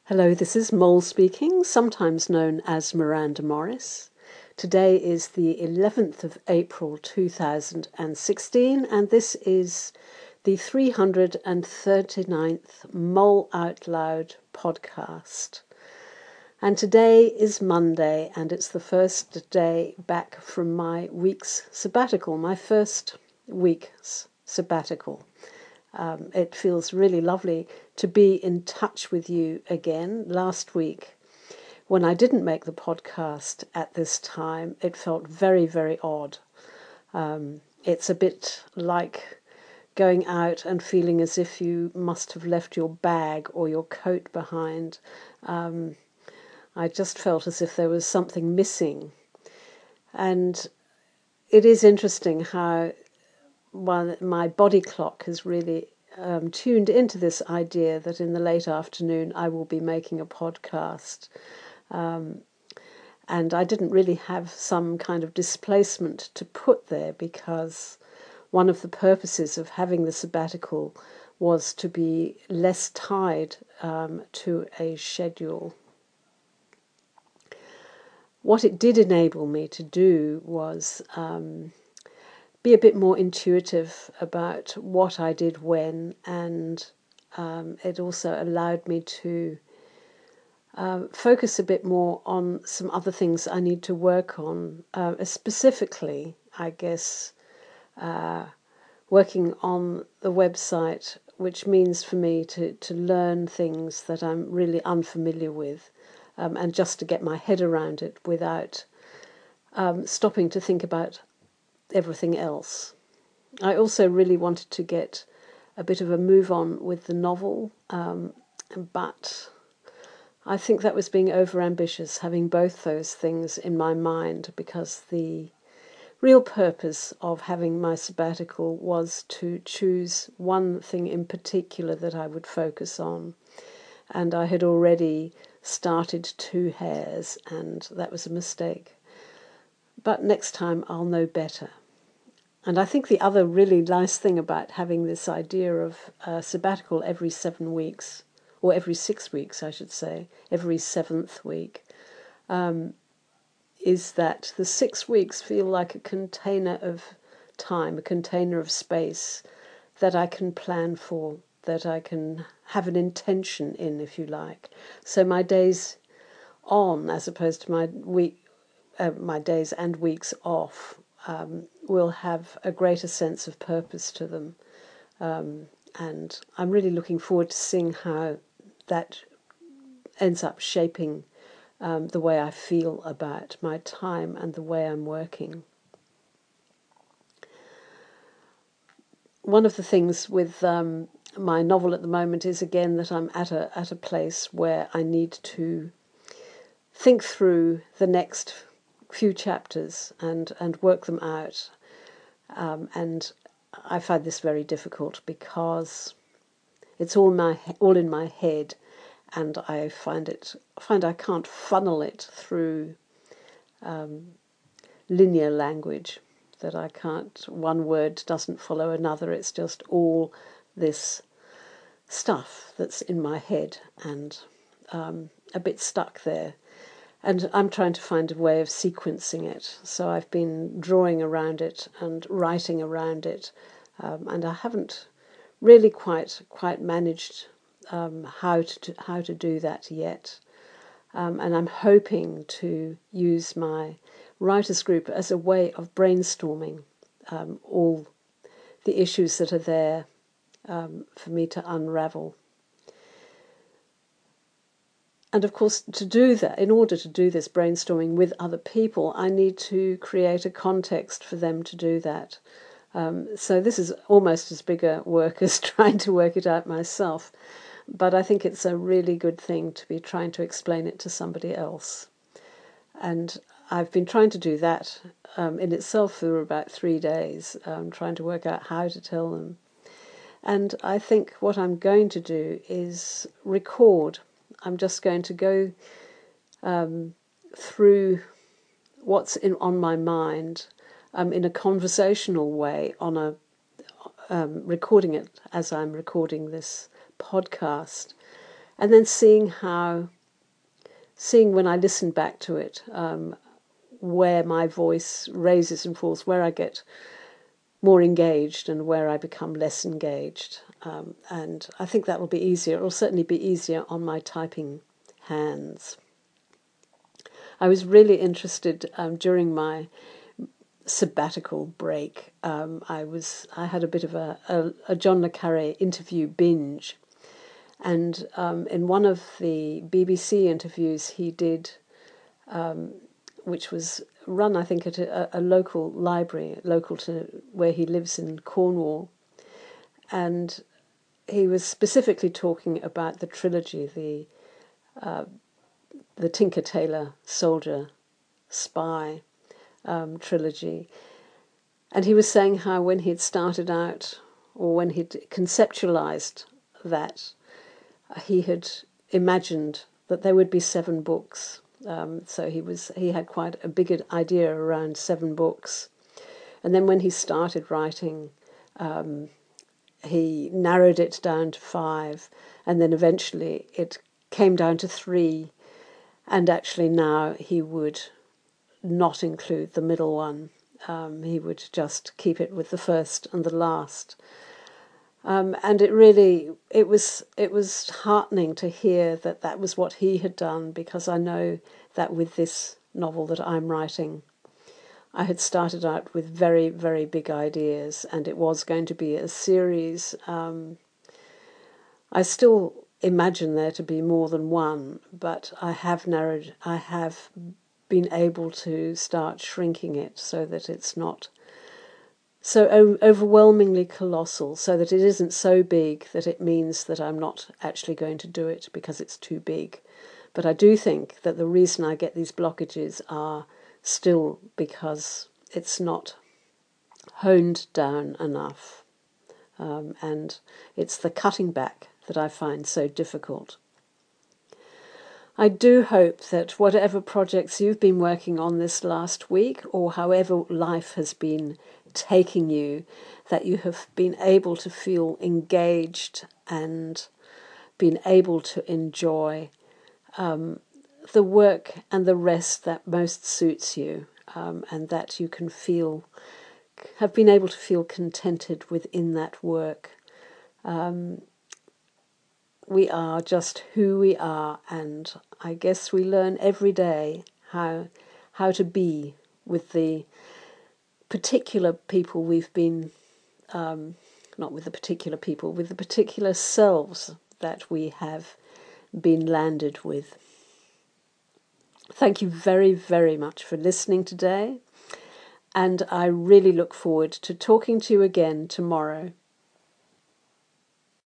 Hello, this is Mole speaking, sometimes known as Miranda Morris. Today is the 11th of April 2016, and this is the 339th Mole Out Loud podcast. And today is Monday, and it's the first day back from my week's sabbatical, my first week's sabbatical. It feels really lovely to be in touch with you again. Last week, when I didn't make the podcast at this time, it felt very, very odd. It's a bit like going out and feeling as if you must have left your bag or your coat behind. I just felt as if there was something missing. And it is interesting how my body clock has really tuned into this idea that in the late afternoon I will be making a podcast. And I didn't really have some kind of displacement to put there, because one of the purposes of having the sabbatical was to be less tied to a schedule. What it did enable me to do was be a bit more intuitive about what I did when, and it also allowed me to focus a bit more on some other things I need to work on, specifically, I guess, working on the website, which means for me to learn things that I'm really unfamiliar with, and just to get my head around it without stopping to think about everything else. I also really wanted to get a bit of a move on with the novel, but I think that was being overambitious, having both those things in my mind, because the real purpose of having my sabbatical was to choose one thing in particular that I would focus on. And I had already started 2 hairs, and that was a mistake. But next time I'll know better. And I think the other really nice thing about having this idea of sabbatical every 7 weeks, or every 6 weeks, I should say, every 7th week, is that the 6 weeks feel like a container of time, a container of space that I can plan for, that I can have an intention in, if you like. So my days on, as opposed to my days and weeks off, will have a greater sense of purpose to them. And I'm really looking forward to seeing how that ends up shaping the way I feel about my time and the way I'm working. One of the things with my novel at the moment is, again, that I'm at a place where I need to think through the next few chapters and work them out. And I find this very difficult because it's all in my head, and I find I can't funnel it through linear language. That I can't. One word doesn't follow another. It's just all this stuff that's in my head and a bit stuck there. And I'm trying to find a way of sequencing it. So I've been drawing around it and writing around it, and I haven't really quite managed how to do that yet. And I'm hoping to use my writers group as a way of brainstorming all the issues that are there for me to unravel. And of course, to do that, in order to do this brainstorming with other people, I need to create a context for them to do that. So this is almost as big a work as trying to work it out myself. But I think it's a really good thing to be trying to explain it to somebody else. And I've been trying to do that in itself for about 3 days, trying to work out how to tell them. And I think what I'm going to do is record. I'm just going to go through what's on my mind in a conversational way, recording it as I'm recording this podcast, and then seeing when I listen back to it, where my voice raises and falls, where I get more engaged and where I become less engaged. And I think that will be easier. It will certainly be easier on my typing hands. I was really interested during my sabbatical break. I had a bit of a John le Carré interview binge, and in one of the BBC interviews he did, which was run, I think, at a local library, local to where he lives in Cornwall, and he was specifically talking about the trilogy, the Tinker Tailor Soldier Spy trilogy. And he was saying how when he'd started out, or when he'd conceptualized that, he had imagined that there would be 7 books. So he had quite a big idea around 7 books. And then when he started writing, he narrowed it down to 5, and then eventually it came down to 3. And actually now he would not include the middle one. He would just keep it with the first and the last. And it was heartening to hear that was what he had done, because I know that with this novel that I'm writing, I had started out with very, very big ideas, and it was going to be a series. I still imagine there to be more than one, but I have been able to start shrinking it so that it's not so overwhelmingly colossal, so that it isn't so big that it means that I'm not actually going to do it because it's too big. But I do think that the reason I get these blockages are still because it's not honed down enough. And it's the cutting back that I find so difficult. I do hope that whatever projects you've been working on this last week, or however life has been taking you, that you have been able to feel engaged and been able to enjoy the work and the rest that most suits you, and that you have been able to feel contented within that work. We are just who we are, and I guess we learn every day how to be with the particular people we've been, not with the particular people, with the particular selves that we have been landed with. Thank you very, very much for listening today, and I really look forward to talking to you again tomorrow.